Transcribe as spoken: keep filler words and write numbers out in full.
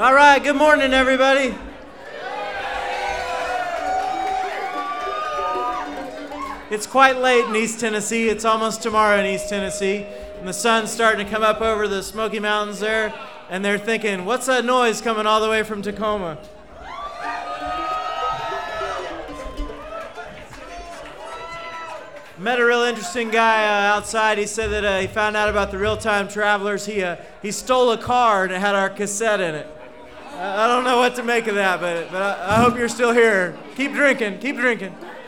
All right, good morning, everybody. It's quite late in East Tennessee. It's almost tomorrow in East Tennessee, and the sun's starting to come up over the Smoky Mountains there, and they're thinking, what's that noise coming all the way from Tacoma? Met a real interesting guy uh, outside. He said that uh, he found out about the Real-Time Travelers. He uh, he stole a car and it had our cassette in it. Uh, I don't know what to make of that, but, but I, I hope you're still here. Keep drinking, keep drinking.